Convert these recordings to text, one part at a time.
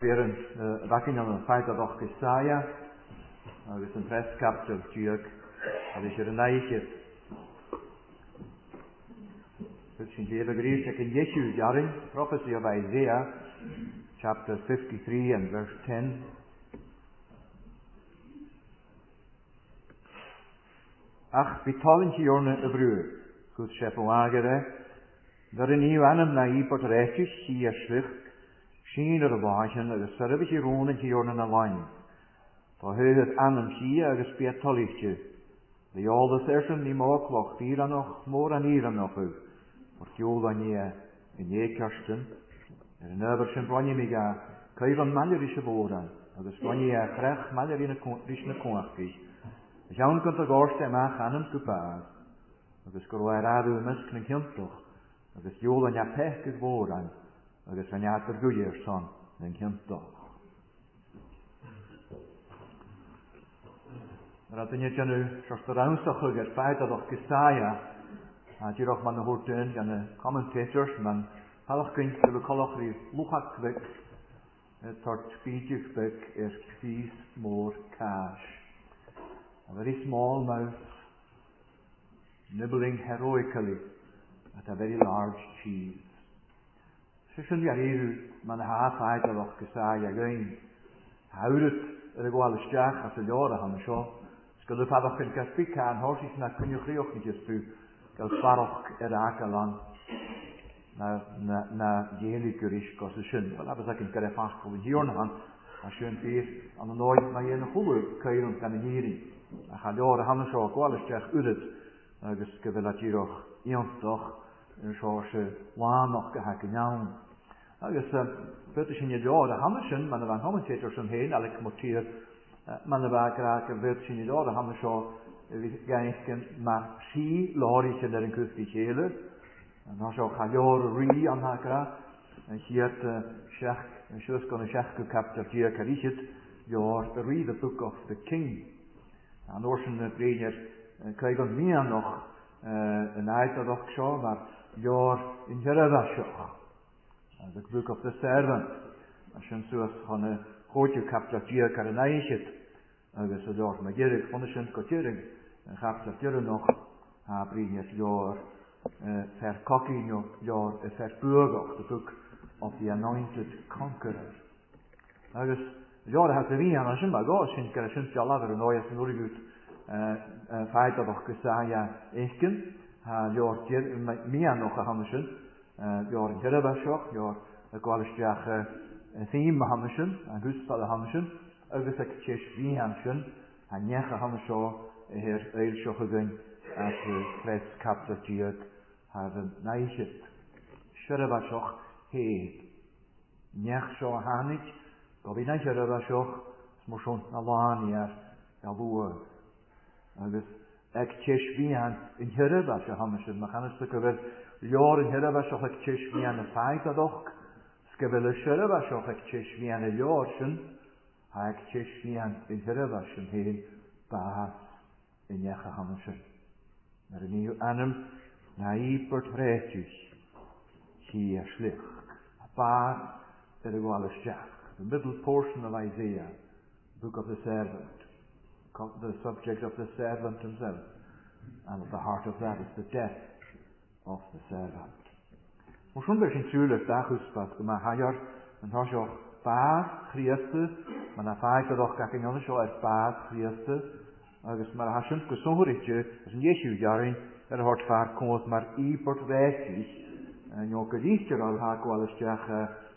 Beren, rakin an feit adoch Jesaja, agus an prescaptel diog, is an eiche. Het is in de Hebreeën in Jesu jarin, prophecy of Isaiah, chapter 53 and verse 10. Ach, betalin jorne y brwyr, goed chef o agere, dar yn i'w anam na I bod rechis si yswych, sin ar y wachen agos syrfych I rôn yn jorne na lain. Ta hydd anam si agos beatoligtje, the all the session ni moklach, vir anoch, mor an ir anoch u, or jol an ie, in ie karsten, yn öber sy'n broni mi ga, cael an maler is y boran, agos broni e chrech maler in rys na cwachgi. Jawn kunt er gorst en maag aan hem gepaard. Agus gorwaar adu misken kintoch. Agus jol en ja pechig woran. Agus en ja terguier son en kintoch. Maar dat je nu zoals de ruimstig het feit dat ook Jesaja, had je ook maar gehoord en de commentators, man half kunt de kologrie luchak kwik. Het soort speech kwik is vies more cash. A very small mouth, nibbling heroically at a very large cheese. Sysyn fi ar eiru, man half aid ar och Jesaja gain. Hawrit ar y gwal ysdiach at y lior a ham sio. Sgylw paddoch yn gasbu can, horsis na cynwch rioch ni jesbu, gael svaroch ar agalan. Na dienig gyrish gos y syn. Wel, abys ac yn gyrra ffachol yn hiorn han. A syn fyr, an yn oed mae yn y chwlw cairwn gan y hiri. A chalior a hannes o gwalysdiach uryd agos gyfel at iroch iontoch yn sio se wanoch gehag yn iawn. Agos beth sy'n idior a hannes yn, ma'n efo'n commentator sy'n hyn, alec motir, ma'n efo graag a beth sy'n idior a hannes o gaeth gan mae'r si lori sy'n er yn cwthdi chele. Yn os o chalior ri an ha gra, yn chiad siach, yn siwrs gan y siach gw capter dia carichyd, you're to read the book of the king. An oorsen breiner krijg on meer nog een uitdaging zo, maar jaar in Jerevasioch. The book of the servant. Als je zoals van een grootje kapitalier kan een eindje. Als je door met Jerik van de Sint Kotjering kapitalier nog haar breiner jaar verkokking jaar verburger. The book of the anointed conqueror. Als ja, dat we weer aan maar go, sinds ik er sinds je later een nooit een nodig feit dat ook Jesaja eken, ja, meer nog gehandelen, ja, in Jerevasioch, ja, ik wil eens zeggen, theme handelen, en gustal handelen, ook eens ik chesh wie handelen, en niet gehandelen, her eilshoch gegaan, als we pres kapitaliert, hebben neighet, Jerevasioch heet, niet zo handig. Gobi na Jerevasioch, smor schon na lani galua. Agus ek tishvian in Jerevasioch hamishid. Machanus te gyfer lior in Jerevasioch ek tishvian y ffaith adoch. Sgyfer y Jerevasioch ek tishvian y lior sy'n. Ha ek tishvian in Jerevasioch hyn baas in Jecha hamishid. Yr yn i'w anam na I bort rechus. Hi a schlich. A baas y gwal ysdiach. The middle portion of Isaiah, book of the servant, the subject of the servant himself, and at the heart of that is the death of the servant. Mo'n beth sy'n trwy'r dach wsbeth, gyma haiar yn hosio bad chriaste, mae'n affaith oedd o'ch gach yn sio bad chriaste, agos mae'r hasyn gwsonhwyr eich, as yn Iesu jarin, hort ffa'r cwnt mae'r I bort rechis, yn yw gydaethir o'r ha gwalysdiach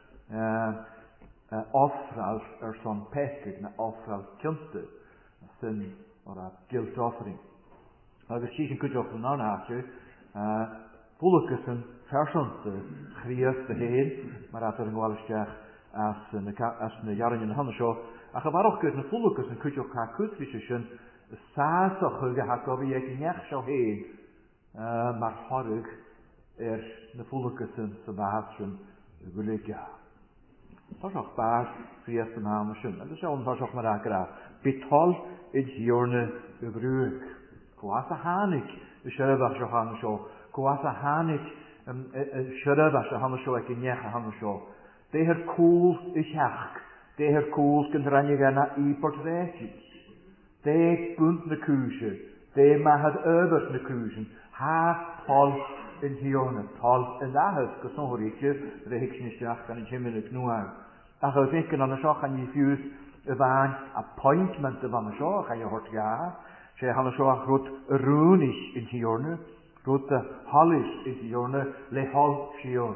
offral son pechig na offral kjunte, sin or a guilt offering. Agus sy'n cwydioch yn arna atje, Fulkus yn fersonte chrias de heen, maar at er yn gwalysdiach as na jarin yn hanna sio, a chyfarwch gyd na Fulkus yn cwydioch ha cwydfysio sy'n sasoch hwg a hagofi ag nech sio heen, maar horig na Fulkus yn sabahat sy'n gwlygia. Dat is ook baas vriest en hamersen. En dat is ook maar akra. Betal in hierne gebruik. Koasa hanik. De Jerevasioch zo hangen zo. Koasa hanik. Jerevasioch hangen zo. Ik in jech hangen zo. De her koel is hach. her cools gan rannig na Ibert réitich. De bunt na cúise. De mahad öbert na cúisen. Ha tol in hiorna. Tol in ahad. Gos o'n hwreitio. Rehicsionisteach gan in himmelik nuag. Ach o fincan an y sioch an i ffiws y fan appointment y fan y sioch a i hort ga. Se han y sioch rwt y rŵnis in hiorna. Rwt y holis in hiorna le hol sior.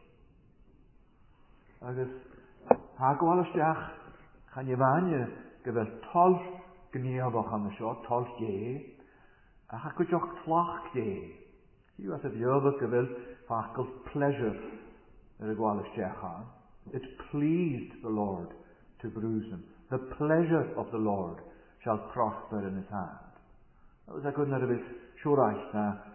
Agus ha gwalasteach chan i fan gyfel tol gniafach an y sioch, tol ge. Ach ac ydioch tlach ge. Yw at y ddiolch gyfel fachgol pleasure y gwalasteach an. It pleased the Lord to bruise him. The pleasure of the Lord shall prosper in his hand. That was a good na rybys siwraich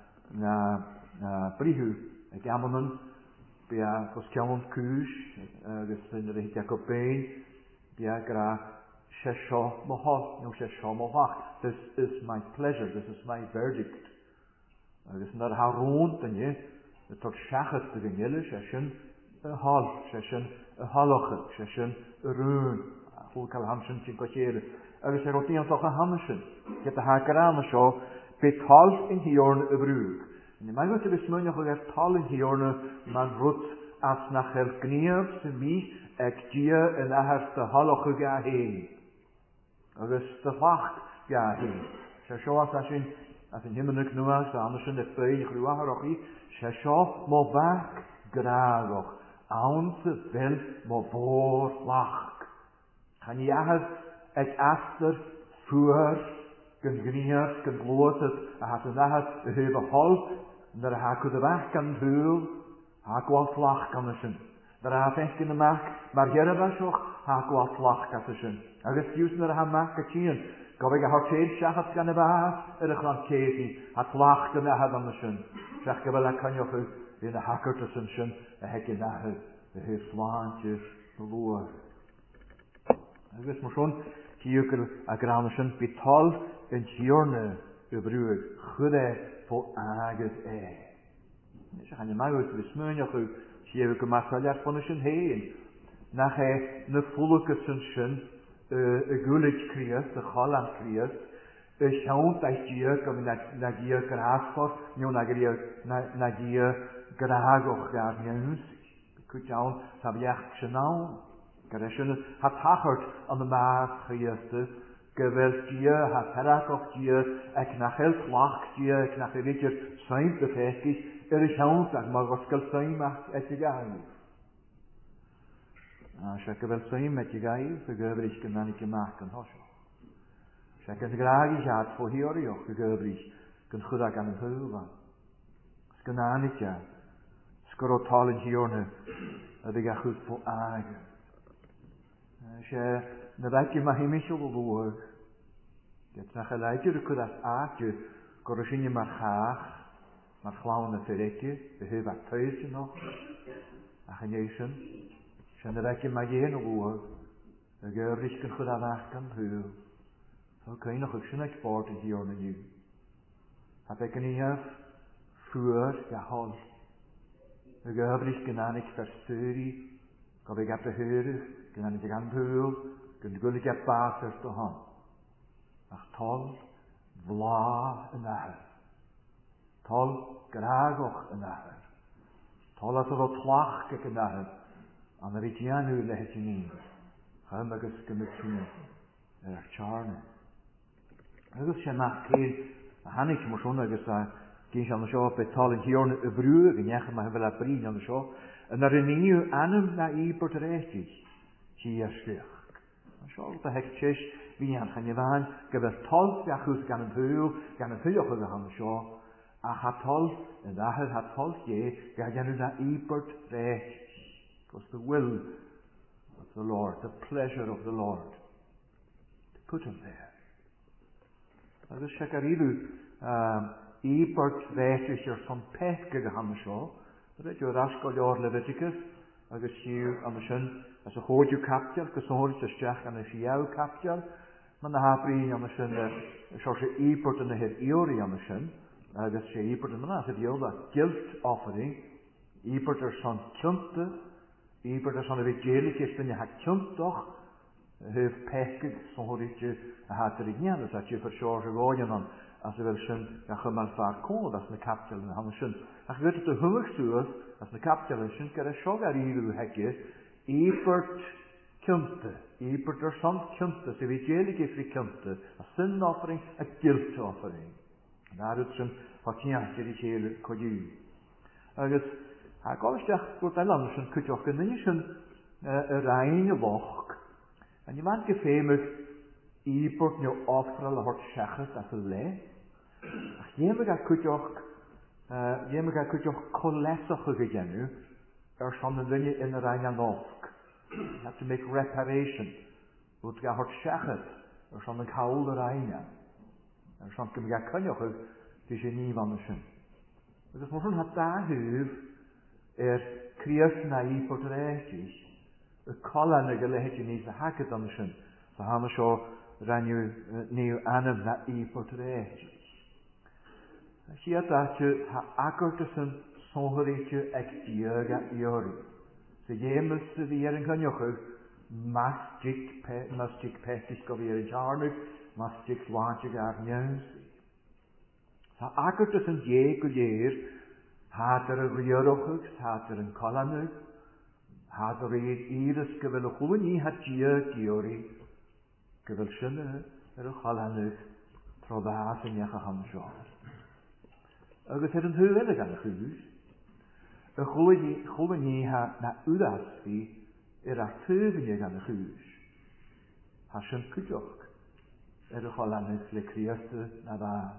na brihu a gamonan bia gos ciamon cwys agos yn yr eithaf o bein bia gra sesio mohol nw sesio mohach. This is my pleasure. This is my verdict. Agos yn yr harwn dynnu y tord siachas dy gynnil session y hol, session y holoch, session y rŵn. Hwyl cael hamsyn ti'n gocheir. Agos er o dian toch a hamsyn. Get a hagar an sio, be tol in hiorn y brwg. Ni mae gwyd y besmynioch o gael tol in hiorn ma'n rwt as na chael gniaf sy'n mis ag dia yn ahar dy holoch y ga hyn. Agos dy ffach ga hyn. Sio as yn hymynig nŵas a anasyn y ffein chrwach ar ochi. Sio mo fach gragoch. Awn sy fel mo fôr lach. Chan i ahad ag aster ffwr gyn gniaf gyn glwysyd a hat yn ahad y hyf a hol nyr a hacwyd y fach gan hwyl ha gwalt lach gan ysyn. Nyr a fech gyn y mach mar hieraf asioch ha gwalt lach gan ysyn. Agos diws nyr a ha mach a tîn gofeg a horteir siachat gan y fach yr ychlan cedi hat lach gan ahad an ysyn. Siach gyfel a canioch yn y hacwrt ysyn syn a hegyn ahad y hyf flaantjes de loer. Agos maar zo'n kieukel a granusyn bitol in hiorne y brwyd chwde fo agos Nes gaan je mij uit de smeunig u siewe gemassaliar van ysyn heen. Nach ne fulukes syn y gulig kriest, y cholan kriest, y siawnt eich diag am na gia grasford, niw na gia gragoch gar niws. Kutjaun sabiach chenau. Gereschen hat hachert an de maas geeste. Geweld die hat herakoch die ek nach heel flach die ek nach een beetje zijn te fekis. Is hount dat maar wat skal zijn macht et je gai. Als geweld zijn met je gai, vergeubrig kan dan ik maken hosho. Als ik graag had voor hier joch vergeubrig kan goed aan het hulva. Kan aan ik ja. Skorotal in hiorne. Dat ik goed voor agen. Als je na dakje ma himisch op boer. Dit na geleidje de kudas aatje. Korosje maar gaag. Maar glauwen het verrekje. De heel wat thuisje nog. Ach en jezen. Als je na dakje ma jeen op boer. De geurlich kan goed aan kan heel. Zo kun je nog een schöne sport in hiorne nu. Had ik een hier voor gehol. De geurlich kan ik versturen. Gaf ik heb de heurig. Gan ik aan hwyl, gan gullig a baser to han. Ach tol, vla yn ahar. Tol, gragoch yn ahar. Tol as o tlach ac yn ahar. An yr itianw lehet yn un. Chym agos gymryd charne. Agos siya mach cael, a hannig mor sôn agos a gyn siya an sio betol yn hiorn y brwg, yn iach yma hyfel a brin an sio. Yn yr unig anam na I bwrdreitig. Hier styrk. Schaal de hekjes wie aan gaan je waan. Geweld tol ja goed gaan het heel op de hand zo. Ach hat tol en daar hat tol je ga je nu naar Ibert recht. It was the will of the Lord, the pleasure of the Lord to put him there. Dat is shakarilu Ibert recht is er zo'n pech gegaan zo. Dat je raskol jaar Leviticus. Agus siw am y sy'n as a chodiw capdial, gos o'n hwrs ysdiach gan y siaw capdial. Mae'n na habrin am y sy'n siwrs y Ibert yn y hyr iori am y sy'n. Agus si Ibert yn yna, sydd iol da guilt offering. Ibert er son cynta. Ibert er son y fi gelig ysdyn ni ha cyntoch. Hef pechig sonhoritje hat igen, dat je versjorge gooien aan als we wel schön ja gemal vaak kon dat een kapsel en han schön. Ach wird het de hoogstuurs als een kapsel en schön kere shogar hier hekje. Epert kunte, epert er sant kunte, se vitjelige fri kunte, a sin offering, a guilt offering. Daar het schön fatjaatje die hele koju. Agus ha gostach tot ein land schön kutjoch genischen reine loch. En je maakt gefemig epert nu offeren hort schachet as le. Ach jemig a kutjoch kolessach gegenu. Schon een dinge in de reine loch. You have to make reparation. Wat ga hort schachet. Schon een koude reine. Schon kem ga kunjoch dus je niet van de schön. Dus morgen had daar huur creëert na epert rechtjes. Colin gelehetje niet de hakken dan schön. Zo gaan we zo reinu nieuw aanem na epert rechtjes. Zie je dat je ha akkertussen songeritje ek dierga iori. Ze jemes de vieren kan jochug, masjik petis go vieren jarnug, masjik waantje gaar njeusi. Ze akkertussen je gujeer, had een rierochug, had een kolanug, had iris gewille goeien, nie had je giori, gewil schunne, een kolanug, trobaas en je gehamsjoor. Agus het een huwelijk aan de huis. Een goeie nie ha na udasvi a teuvenje aan de huis. Ha schön kutjoch. Een cholanis le krieste na baas.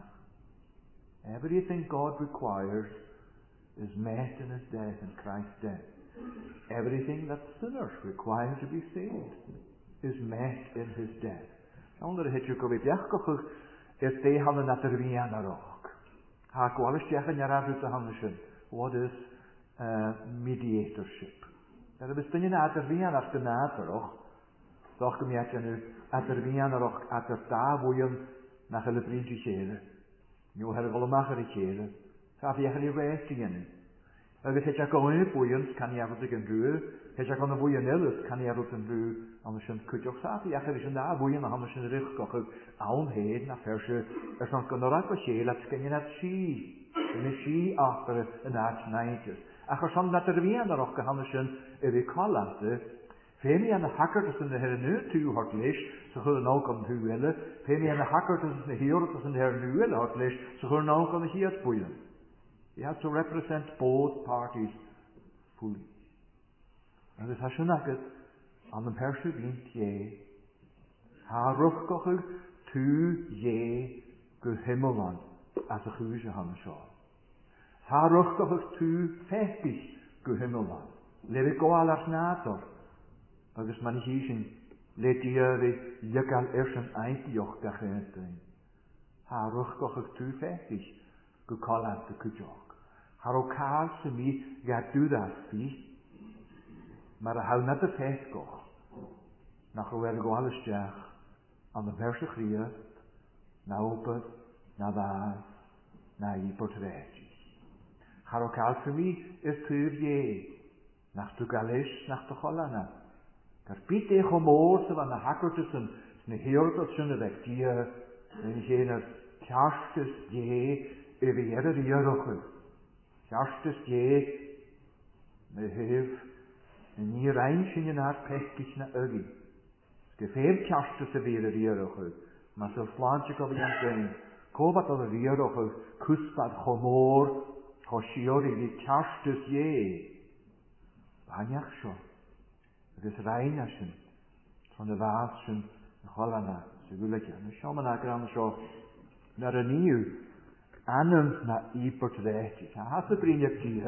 Everything God requires is met in his death and Christ's death. Everything that sinners require to be saved is met in his death. Onder het je kobie bjachkochig is de handen dat er wie aan de Ha kwalisch zeggen ja uit de handen. What is mediatorship? Dat is dan je na er wie aan de naterog. Toch kom je nu at er wie aan de at er daar wo je naar hele vriendje schelen. Nu hebben we allemaal gerichelen. Ga je geen rechtingen. Het is ja gewoon boeiend kan je wat ik een duur. Het is gewoon boeiend alles kan je wat een duur. Anders een kutje zaten. Ja, er is een daar boeiend anders een rug kochen. Aanheden naar verse. Er zijn kunnen wat schelen. Dat kan je net zien. En zie achter een aardsnijtjes. Ach, er zijn dat er weer nog anders een kalante. Femi aan de hakker tussen de her nu toe hart lees, ze zullen ook aan u willen. Femi aan de hakker tussen de hier tussen de her nu willen hart lees, ze zullen ook aan de hier boeien. You have to represent both parties fully. En dus als je naket aan de hersen wint je, haar rugkochig tu je ge himmelan als de guze han zo. Haar rugkochig tu fechtis ge himmelan. Lewe go alars nator. Agus man is hiesin, let je we jekal ersen eindjoch gachenten. Haar rugkochig tu fechtis ge kolat de kujok. Haar ook kaas mi gaat du dat fi, maar hou net de fechtkoch. Nach hoe go alles jach aan de verse griest, na open, na baas, na je portretjes. Haar ook kaas mi is tuur je, nach tu galish, nach de cholana. Karpiet de gomoorse van de hakker tussen de heertes schöne weg die en jener kjarstes je over de jeroche. Kjarstes je me heef en hier eindje in haar pechtig na ugi. Gefeer kjarstes over de jeroche. Maar zo slaantje kom ik aan zijn. Kobat over de jeroche kuspat gomoor hoshiori die kjarstes je. Banjach schon. Het is reinaschen van de waasschen Cholana, ze willen je. Nu schauen we naar zo naar een nieuw aanem naar ieper terechtjes. Hij had ze vriendelijk die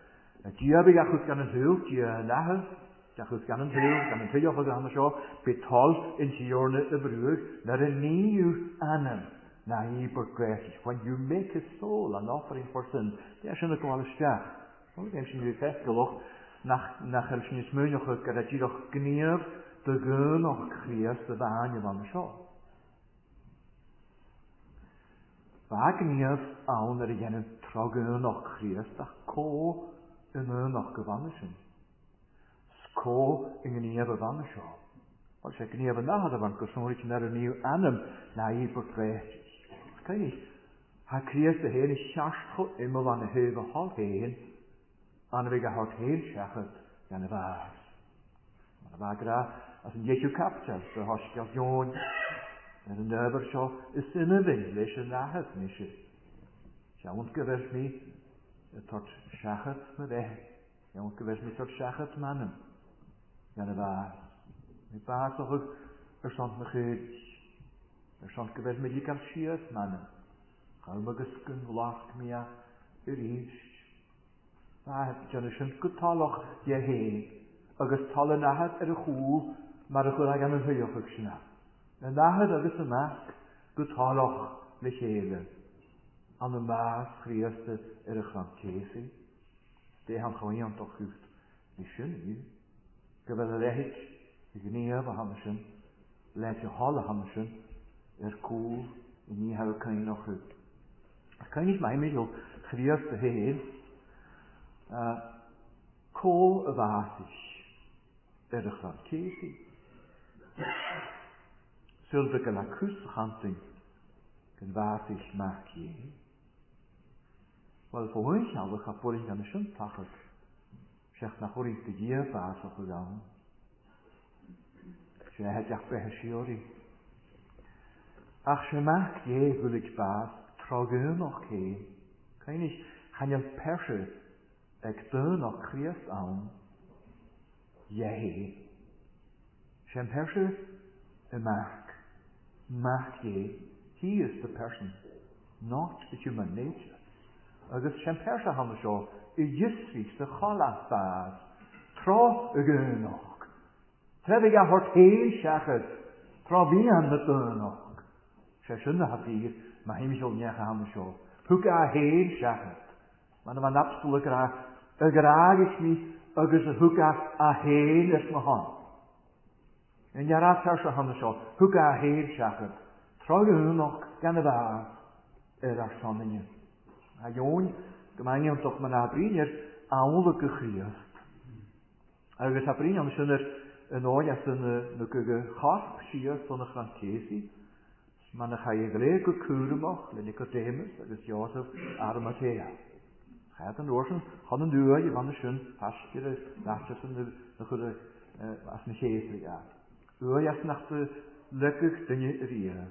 heb ik goed gaan het hulp, die lachen, dat goed gaan het hulp, gaan het heel veel gaan zo betal in Giorne de brug naar een nieuw aanem naar ieper terechtjes. When you make a soul an offering for sin, daar is een kwale sterk. Ik heb ze nu vastgelegd. Nach helschen is meunig dat je nog knier de geun nog kriest de baanje van de show. Waar knier aan er jenen trogen nog kriest dat ko in een nog gewannen. Sko in een nieuwe van de show. Wel, sé gynnu efo na hada fan gwrswnwyd yn ar y niw anam na I bod gret. Cael ni, ha creus dy hen I siarcho ymol an y hyf o hol hen, an y fyg a hort hen siachod gan y fas. Mae'n y fagra, as yn ieithw captel, dy hosgol Jôn, yn y nyfr sio, ysyn y fynd, leis yn ahad nisio. Siawn gyfer mi, y tort siachod my fe. Siawn gyfer mi tort siachod manam, gan y fas. Mi bas o'ch sont my chyd, sont gyfer mi gael sias manam. Chael my gysgyn wlach mi a yr eist. Jan y sy'n gwtaloch ie hen, agos tal yn ahad y chŵl, mae'r chwr ag am y hwyoch ag syna. Yn ahad agos y masg, gwtaloch le chele. An y mas chriast y chan cesi. De han chwain doch gwft. Ni sy'n i. Gyfer y lehig, y gniaf a han sy'n, let y hol a han sy'n, cŵl, I ni hael cain o'ch hwyd. Cain is mae'n mynd o chriast y hen, Col y fasich chan cesi. Sylbe gyda cws chanting gan fasich mach ie. Wel, fo hwy'n sialwch a bwrdd gan y sy'n tachod. Siach na chwrdd dy gia fas o'ch o gawn. Siach hedach behe siori. Ach sy'n mach ie gwlyg bas trogyn o'ch cyn. Cain is chanel persy ag dyn o'ch Christ awn. Ie. Shem persy y mach. Mach ie. He is the person, not the human nature. Agus shem persy han sio I ysgris y cholaf bas. Tro y gynoch. Trefig a hort hen siachod. Tro fi an y gynoch. Shem sy'n y hadir, mae hyn siol niach a han sio. Hwg a hen siachod. Mae'n yma napstol y graag is mi agus y hwg a hen ys my hon. Yn iarad persy han sio, hwg a hen siachod. Tro y gynoch gan y fas ar sonyn. A Jôn, gymain o'n doch ma'n abrin awl y gychriast. Agus abrin am sy'n yn oed as yn y chorp sias o'n y chan cesi. Ma'n y chai y gleg y cwrmoch, le Nicodemus, agus Joseph Arimathea. Chad yn orsyn, hon yn dwy I fan y sy'n pasgyr y nachtas yn y chwrdd as yn chesri a. Wy as nach dy lygych dynnu yr ia.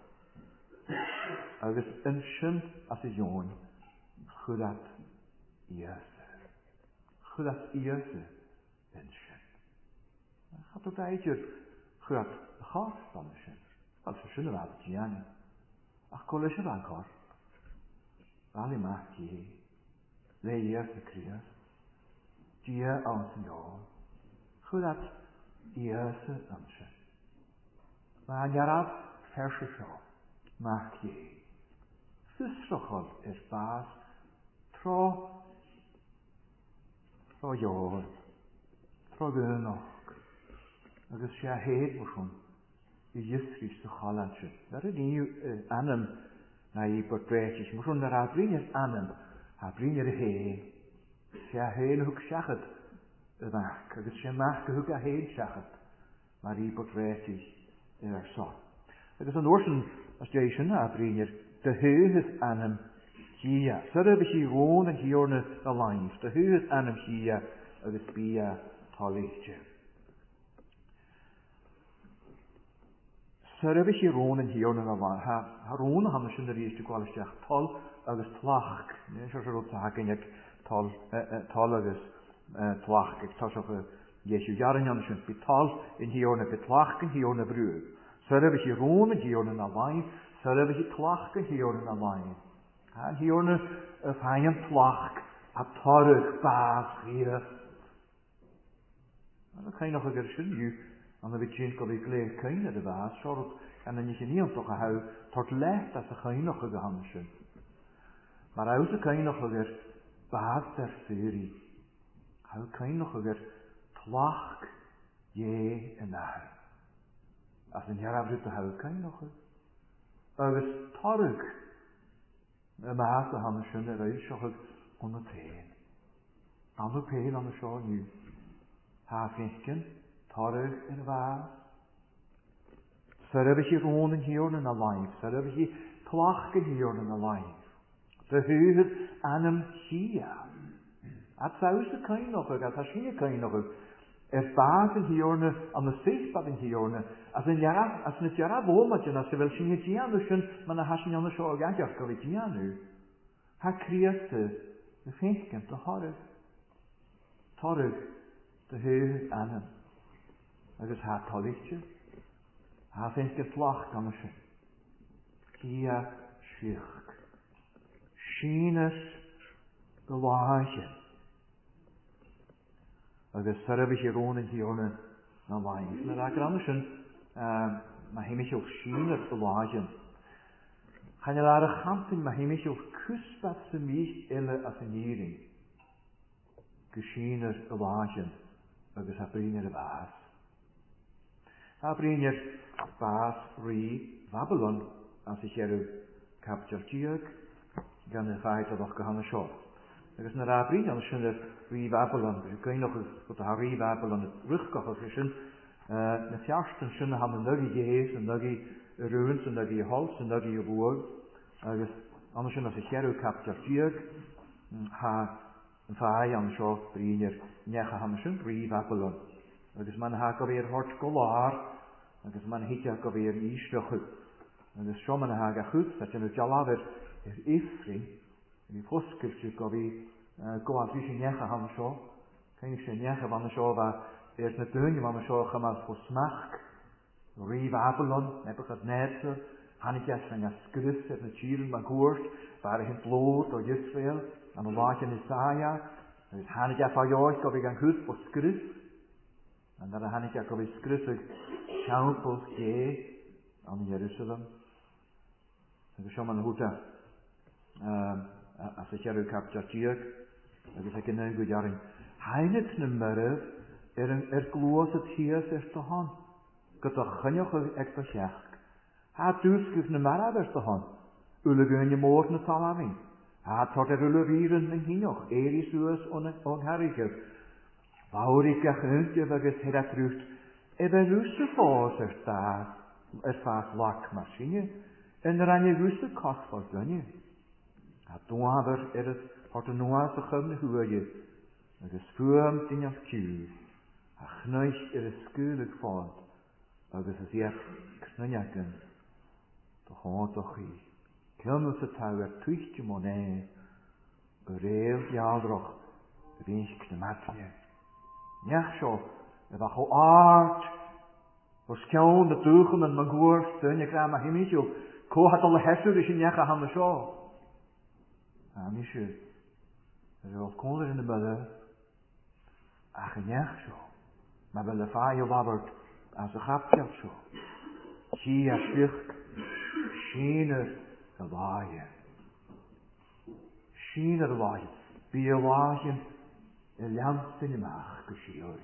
Agus yn sy'n as y Jôn. Chwrdd Iesu. Chwrdd Iesu yn sy'n. Chad o gaidio'r chwrdd y chorp fan y sy'n. Wel, sy'n y fad gian. Ach colis y fan chorp. Al I mach ie. Le Iesu Christ. Dia an sy'n ôl. Chwrdd Iesu yn sy'n. Mae'n iarad fersio sio. Mach ie. Fysrochol bas. Tro Jôn. Tro gynoch. Agus sia hed mwyswn. I ysgris y cholan sy'n. Dar y ni anam na I bod bretis. Mwyswn yr abrin anam. Abrin hen. Sia hen hwg siachod y mach. Agus sia mach hwg a hen siachod. Mae'r I bod bretis son. Agus yn orsyn as jason abrin dy hys anam Gia. Syra bys I rôn yn hiwr na laif. Dy hys anam gia agus bia toleitio. Syra bys I rôn yn hiwr na laif. Ha rôn yn hannah sy'n yr eist y gwalysdiach tol agus tlach. Nid sy'n rhaid sag yn ag tol agus tlach. Ag tos o'ch Iesu jarin yn sy'n byt tol yn hiwr na byt tlach yn hiwr na brwyd. Syra bys I rôn yn hiwr na laif. Syra bys I tlach yn hiwr na laif. Han hiwr na y ffain tlach a torrych bas rhywbeth. Yn y cain o'ch ag sy'n yw, an y fyd gof I gleir cain y bas, siarad gan y nich yn i'n toch a haw tort left as y cain o'ch ag a han sy'n. Mae'r aws y cain o'ch ag bas der syri. Haw cain o'ch ag tlach ie yn ar. As yn iaraf rydw haw cain o'ch ag. Agus torrych y maas a han sy'n yr eil sioch o'n y pen. An y pen an y sio niw. Ha ffenken, torrych yn y fas. Sarabis je ronen hier in a life. Sarabis je klachten hier in a life. De huur aan hem hier. Het zou ze kan nog ook, als je kan nog ook. Baten hier aan de zichtbaden hier. Als een jara boometje, als je wel zien het hier dus maar dan has je anders zo ook eigenlijk kan het hier nu. Hij creëert de vinken te horen. Torg de huur aan hem. Dat is haar tolletje. Hij vindt het lacht aan de hier schirk. Schienes de laagje. Dat is service gewoon in hier naar lijn. Maar daar kan anders maar hij mich ook schienes de laagje. Ga je daar een gamping, maar hij mich ook kusbat ze mich elle als een hiering. Geschienes de laagje. Dat is haar vrienden de baas. Haar vrienden baas rie Babylon. Als ik hier captureer, dan de feit dat ik gaan show. Er is een raar vriend, anders zijn er rie Babylon. Dus kun je nog wat de rie Babylon het terugkomen. Dus met jaarsten zijn er een nuggie geest, een nuggie ruins, een nuggie hals, een nuggie woord. Anders zijn als ik hier captureer, ha een feit aan show vrienden, niet gaan zijn rie Babylon. Dus man haakt alweer hard kolaar. Dus man hiet je alweer niet goed. Dus zo man haakt goed, dat je het al weer Ifring. Die voorschriftje kan we als wie je gaan zo. Kan ik zeggen van zo waar eerst met deuntje van zo gemaakt voor smaak. Rie Babylon, heb ik het net. Hanetjes van je skrif, het met chieren maar gehoord. Waar ik in het lood door Israël. En dan laat je in Isaiah. Dus hanetjes van jou, kan ik gaan goed voor skrif. En dan hanetjes kan ik skrif. Schaupels je aan Jeruzalem. En dus zo man hoe dat. Als ik hier captureer, dan is ik in een goed jaar in. Heinet nummer gloos het hier is te gaan. Ik toch genoeg extra zeg. Hij doet nummer is te gaan. Ulle gun je moord met salamin. Hij tot rieren en genoeg. Erisuus onherriger. Waurike guntje wegens hij dat terug. Even russe voor daar. Vast lakmachine. En er aan je russe kast voor gunje. Het doaver het had een noase gumne huurje. Het is vuurm in je kuur. Het knuist het skuurlijk voort. Het is zeer knunjaken. Toch hoort toch ie. Kummels het houwer tuchtje monee. Bereel jaldroch. Winsk de matje. Njach zo. Het was al aard. Was kjouw de tuchen en mijn goer. Steun je kraam maar hemmietje. Ko had alle hesser is in njach aan de zo. Amisje, er was konden in de midden. Ach, ja, zo. Maar wel de vaaien wabbert, als de gapjat zo. Zie je schrift, schiener de waaien. Schiener de waaien. Wie je waaien, een lamp in de maag geschieuwd.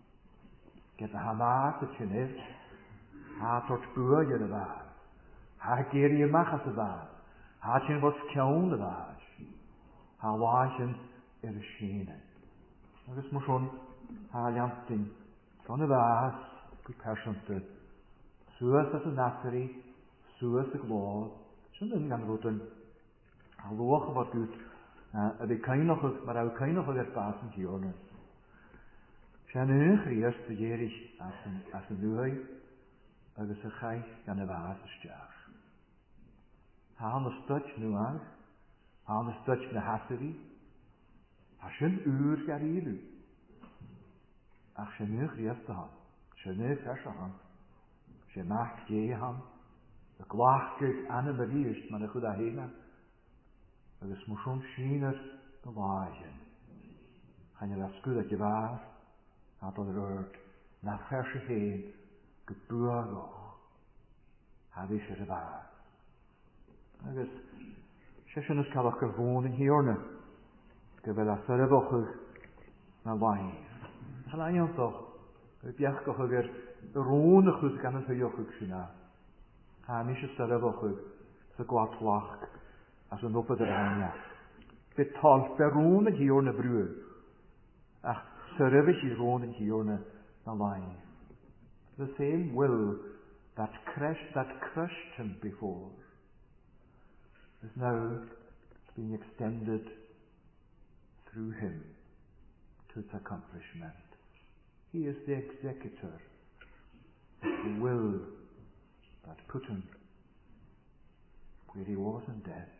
Ik heb de hamaat het genest. Ha tot buur je de waar. Ha keer je mag het de waar. Ha je wat kjouwen de waar. Haar waaien de schenen. Dat is maar zo'n haar janting. Van de waas, gepersonte. Zoals dat de nasseri, zoals de gloor. Zo'n ding aan roten. Haar loog wat goed. Ik kan nog, maar ook kan nog het passen hier. Zijn een Christus de Jerig als een lui. Dat is een geest aan de waas sterf. Haar de stad nu aan. Haar de stad de hasseri. Als je een uur gaat hier. Ach, je nu Christus had. Je nu verse hand. Je maakt je hand. De klaagkut aan de beriest, maar de goede heen. Dat is maar zo'n schiener te waaien. Ga je dat goed dat je waar. Had dat rood. Naar verse heen. Geburgog. Had is er waar. Dat is. Zesjen is kan ook gewoon in hier. Ik wil dat verder nog naar waaien. Ga je toch. Ik heb je weer roende goed kan het heel goed zien. Ga niet eens verder nog zo kwaad lach. Als een open draaien. Betaal per roende hier naar broer. Ach, service hier roende hier naar waaien. The same will that crushed him before is now being extended through him to its accomplishment. He is the executor of the will that put him where he was in death.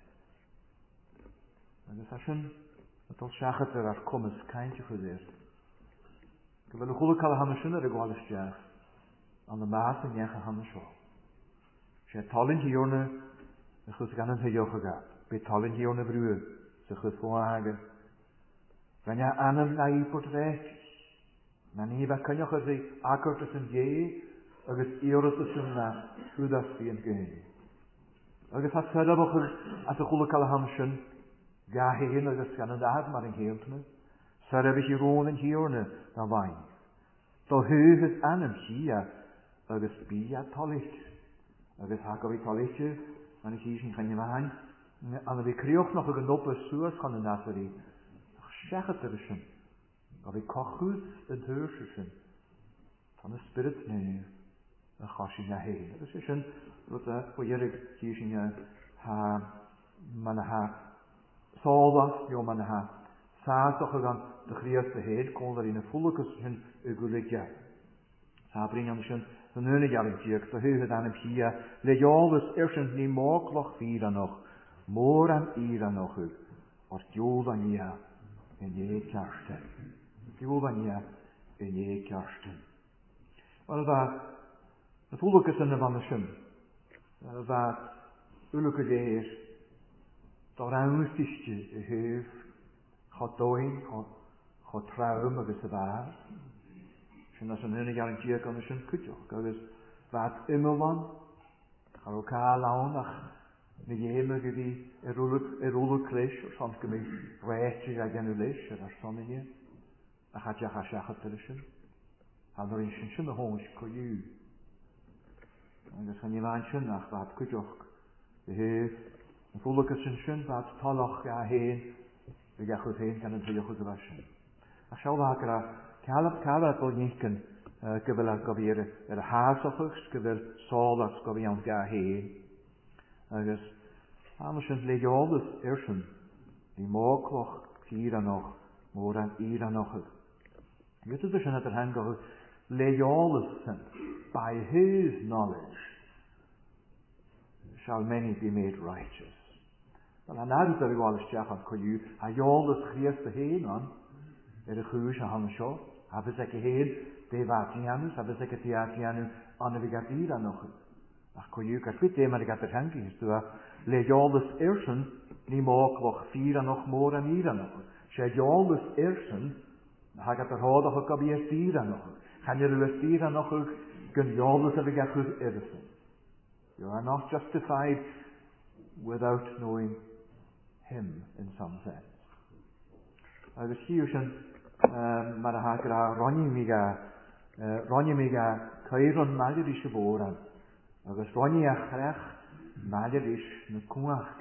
Agus asyn, ydol siachat ar cwmys caint i'ch wydir. Gyfel y chwlw cael y hanesyn ar y gwalistiach, an y maas yn iach y hanesio. Se talyn hiwrna y chwys gan yn hydioch aga. Be talyn hiwrna brwyr, sy chwys fwa aga. Ganya anam na I portret. Na ni fa cynioch ar ddau agort ys yn ie, agus eirot ys yn na chwdas fi yn gyn. Agus ha syraf o'ch at y chwlw cael y hanesyn, ga hyn agus gan yn dad mar yn heiltna. Syraf eich I rôn yn hiwrna na fain. Do hyhyd anam hi agus bi a tolich. Agus ha gof I tolich an I hys yn chan I fain. An fi crioch noch ag yn op y sŵas gan y nasari. Ach siachat ar ysyn. Gof I cochwyd yn hwrs ysyn. Tan y spirit neu y chosi na hyn. Agus ysyn, rwyd o ierig hys yn ha man ha soldas, jo man ha saas och gan de chrias de heed, kon er in een volkes hun uguligja. Sa bring an ysyn, van hun jarig tjek, de heuget aan hem hier, le jolus ersend ni mookloch vira nog, moor an ira nog u, or jovania in je karsten. Jovania in je karsten. Wel de volkes in de van de ysyn, wat ulige leer, door aanwystigje de heuf, gaat doin, gaat traum agus y bar. Sy'n as yn hynny gael yn diag ond ysyn cwtioch. Agus fad ymylon, char o cael lawn ach na iem ag ydi erwlwg clis o'r son gymig rhaetrig ag enw lis ar son yn ie. A chadiach a siachat yr ysyn. Han o'r ysyn sy'n y hons coiw. Agus chan I fain sy'n ach fad cwtioch. Y hef, yn fwlwg ysyn sy'n fad toloch a hen y gachwyd hyn gan yn trioch o gyfasyn. A siawl dda gyda calab o nichen gyfel a gofir yr hasochus gyfel sol at gofir iawn ga hyn. Agus am sy'n leolus ersyn ni mógloch fyr anoch mór an ir anoch. Ydw ddysyn at yr hangoch leolus by his knowledge shall many be made righteous. Wel, an ardd ar y gwalistiach an coiw, a iolus chrias y hen an, y chwys a han sio, a fys ag y hen, de fati anus, a fys ag y diati anu, an y fi gadir anoch. Ach coiw, gallwyd dem ar y gadir hangi, ysdwa, le iolus ersyn, ni mógloch fyr anoch mór an ir anoch. Se iolus ersyn, ha gadir hodoch o gobi esdir anoch. Chan yr esdir anoch, gyn iolus a fi gachwyd ersyn. You are not justified without knowing him in some sense. Agus hi yw'n mar a hagra ronni miga cairon malir is y boran. Agus ronni a chrech malir is na cwngach.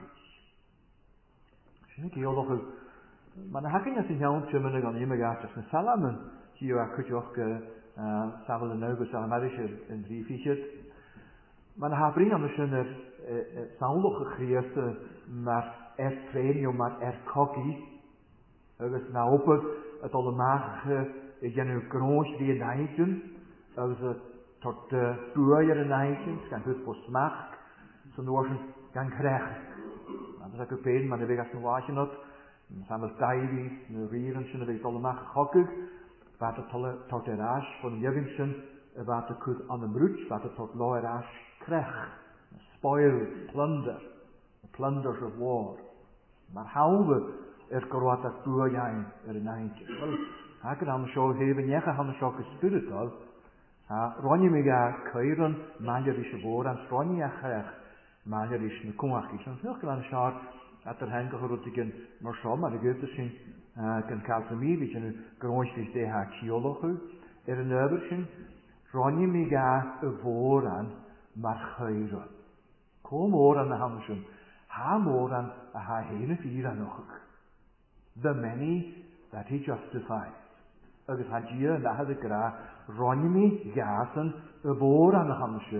Sy'n y geoloch man a hagin as yn iawn sy'n mynd gan imig atras na salaman hi yw a cwtioch safel yn awgus a maris yn rhifichyd. Man ha bring am sy'n sawnloch y chrias mar trenio mar cogi agus na opad at all maach y genw gronch fi yn aigyn agus tot bwyr yn aigyn gan hwyd po smach sy'n orsyn gan crech agus ac y pen man y feg as yn wasyn ot samel daifis na rir yn sy'n y feg all maach chogig fat y tot as von jefing sy'n fat y cwyd an y mrwch fat y tot lo as crech spoil, plunder the plunders of war. Maar houwe gorwad at bwy iawn yn aintje. Wel, hag yn am sio hefyn iech a ham sio spiritual. Ronni mig a cairon maler is y bor an ronni a chech maler is na cwngach is. Ond ffilch gan siar at yr hengach o'r rwyd yn mar sio mar y gyda sy'n gan cael mi fi yn gronch fys de ha cioloch yw. Yn ybyr sy'n ronni mig a y bor an mar chairon. Com o'r an a ham sy'n ha mór an a ha héna fyr anoch. The many that he justifies. Agus ha dia na had y gra ronni mi gasan y bór an a hamsyn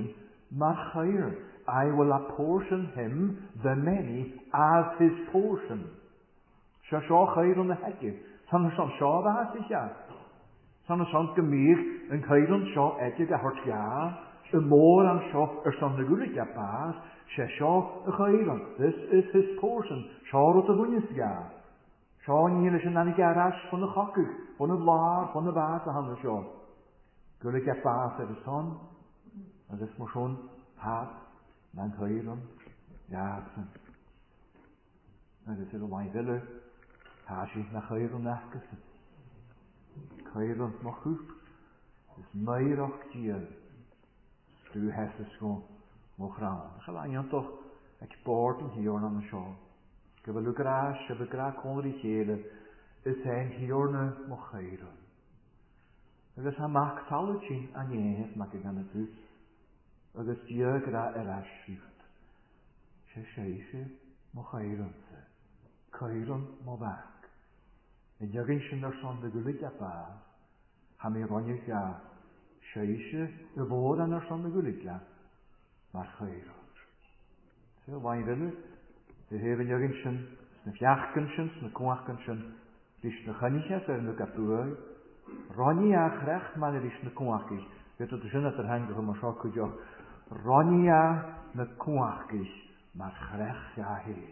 mar chayr. I will apportion him the many as his portion. Seo chayr on the hecke. San son seo bas ich ja. San son gemig yn chayr on seo edig a hort ja. Y môr am seo son na gulig a bas. Seo y chayr on. This is his portion. Seo rot y fwynys ja. Seo ni yn ysyn anig aras von y chocig. Von y blar, von y bas a hanna seo. Gulig a bas y son. Agus mar schon hat na'n chayron jaarsen. Agus er wain wille haasje na chayron nachgesen. Chayron nog goed. Is meirach dier. Stu hesses gewoon moch raam. Gelang je toch ek poorten hier aan de show. Ik heb een lukraas, ik heb een graag konri gele. Is zijn hier moch chayron. Agus ha maakt alle chin aan je heen maak ik aan het huis. Agus dier gra ashucht. Sheishe mo chayron se. Chayron mo bak. En jagin shin er son de gulig apa. Ha mi ronje ja. Sheishe de woorden er son de gulig ja. Maar chayron. Zo wain wille. De heven jagin shin. Sne fjachken shin. Sne koachken shin. Dish ne channicha ser ne kapuai. Ronje ja grech man er is ne koachkis. Weet u de zin dat er hangt om een schokje joh. Ronia na kuachkis, maar grech ja heen.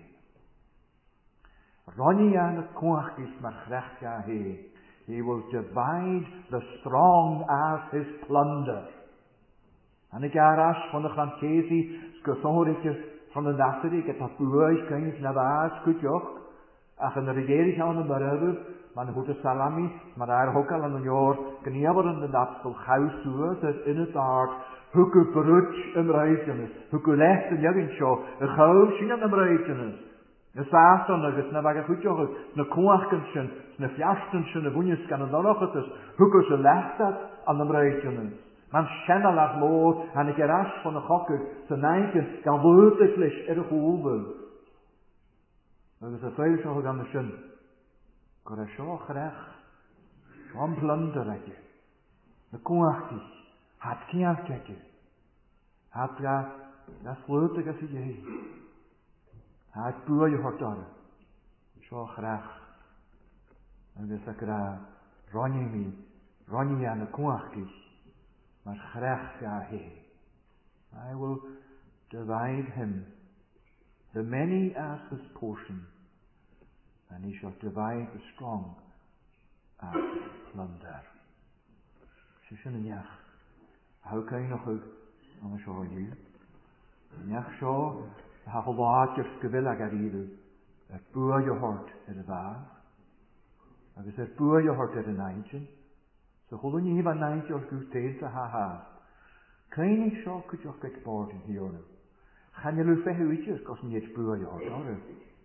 Ronia na kuachkis, maar grech ja heen. He will divide the strong as his plunder. En ik aras van de Grantkesi, skosorieke van de Nasseri, ik heb dat buurhuis, kens na baas, kutjoch. Ach, en de regering aan de barabel, maar een goede salami, maar daar ook al een jaar, knieber in de napsel, gauwsuur, zet in het aard, hukke brutsch im reitenis, hukke lecht en jagin sjo, een gauw schingen im reitenis. Een saastonnegus, na wagen goedjochus, een koachkenschen, een fjastenschen, een woenjeskan en dan nog het is, hukke ze lecht dat aan de reitenis. Man schennel af moor, en ik eras van de gokker, ze neiken, kan woordiglich er gehoven. Agus a feil seo gan na sin. Gur a seo chrech. Sean plunder age. Na cuachti. Hat ciant age. Hat ga slúte gas i dhéi. Hat bua i hortare. Seo chrech. Agus a gra ronny mi. Ronny a na cuachti. Mar chrech ga hei. I will divide him. The many as his portion, and he shall divide the strong as his plunder. Shishunanyach. How can you nog aan show you? Nyach show, have a lot of skavilla garidu. Boer je hart in de waar. En we boer je hart in een eindje. Zo holen je hier van eindje als goed tegen te haha. Kleine show kun je ook gekboord hier. Gaan jullie verhuutjes, als niet boer je hart hoor.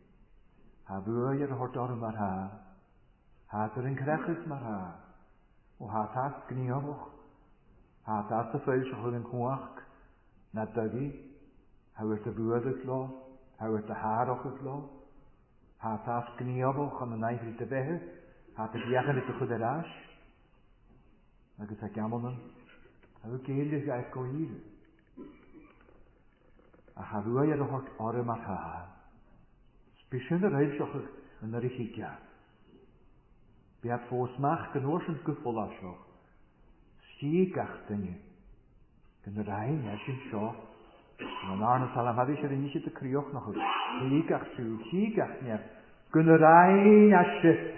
Ha boer je hart hoor maar ha. Haat er een krekjes maar ha. O haat haat kniehoog. Haat haat te veel zo in koak. Net daggy. Hij werd de boer het lo. Hij werd de haar ook het lo. Haat haat kniehoog aan de nijver te weg. Haat het jagen met de goede raas. Dat is het jammer. Hij wil keer je uit hier. A hadua je de hart arm maar ha. Speciale reisjoch en de richikia. Bij het volsmacht genoorsen gevoelachtig. Stiegach dingen. Kunnen rein ja sin zo. En Arne Salam had ik er niet te krioch nog. Stiegach zo, stiegach niet. Kunnen rein ja shit.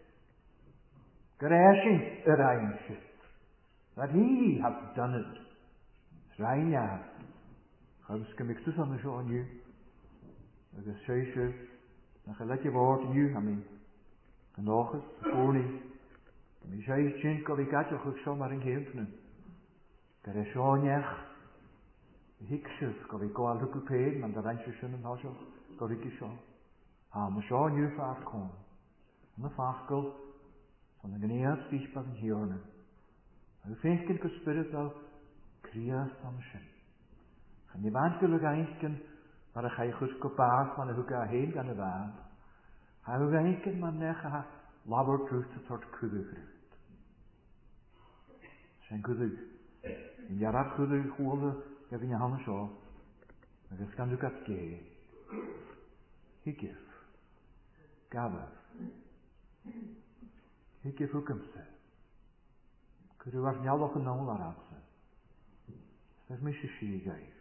Crashing rein shit. That he had done it. Rein ja. Gaan ze ik tussen de show nu. Dat is zeker. Dan gelet je woord nu aan mij. En nog eens, voor niet. Mijn zei chinkel, ik had je goed zo maar in geëmpnen. Er is zo niet. Hiksjes, kan ik al lukken peen, maar de randje zullen nou zo. Kan ik zo. Haal me zo nu vaart komen. En de vaartkel van de geneerd stichtbaar in hierne. En de vinken spirit wel krias van zin. En je waant kunnen gaan, maar ga je goed kopaas, maar dan ga je heen gaan de waan. Ga je gaan, maar dan ga je labbertruut het soort kudde. Zijn kudde. En je raad kudde geworden, Gef yn hannes o. Agus gan dwi'n gat ge. Higif. Gafaf. Higif o gymse. Cyrw ar nialwch yn ôl ar adse. Sef mi eisiau si gaif.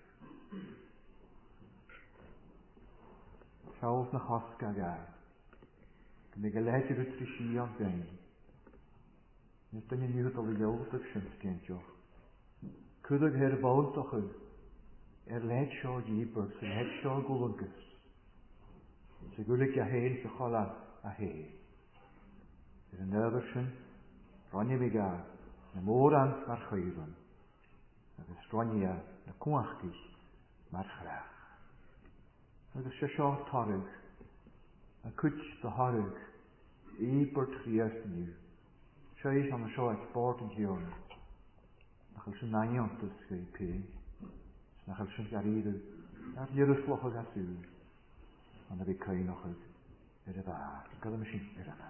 Siawf na chosga gair. Gynnig y led i'r utri si o'n gain. Nes dyn ni'n yw dol i lews ag sy'n sgentioch. Cwdag her bawnt o'ch yw. Led sio gibr, sy'n led sio gwlwngys. Sy'n gwlyg a hen sy'n chola a hen. Yr yn yfyr sy'n ronni mi gair. Na môr ans mar chwyfan. Agus ronni a na cwachgis mar chrach. Agus sio torrig. A cwtch dy horrig. I bwrt chriast niw. Siais am y sio eich bord yn hiwn. Nachal sy'n nainiont ysgu i pi. Nachal sy'n garidw. Ar nirysloch ag asw. Ond y fi cainoch ag. Yr y bar. Gada mysyn yr yna.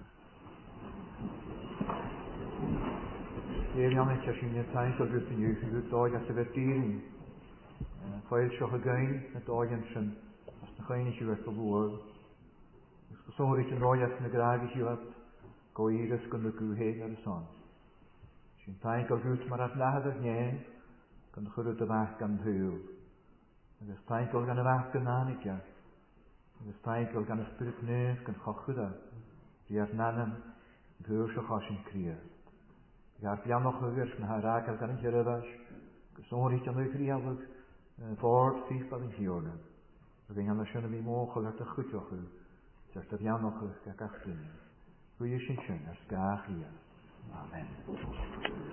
Eirian eich sy'n ni'n taith o gwrth yn yw. Gwrth doi as y fe dîrin. Chwael sioch y gain. Y doi yn sy'n. As na chain eich yw eich o fwr. Ys gysôn eich yn doi as na graag eich yw at. Go iris gyn y gw hen ar y son. Sy'n taith o gwrth mar at nahad ag nien. Gan chwrwyd y fach gan hwyl. Agus taith o gan y fach gan nanig. Agus taith o gan y spirit nef gan chochwyd a. Di ar nanan. Hwyl sy'n chos yn cria. Gar bianoch ygyrch na harag ar gan yn hyrafas. Gysôn eich yn o'i crialwg. Ford ffif bad yn hiwrna. Rwy'n gan ysyn y fi moch ag at y chwydioch yw. Sef dy bianoch ych ag achlynu. Rwy eisiau sy'n ar sgach ia. Amen.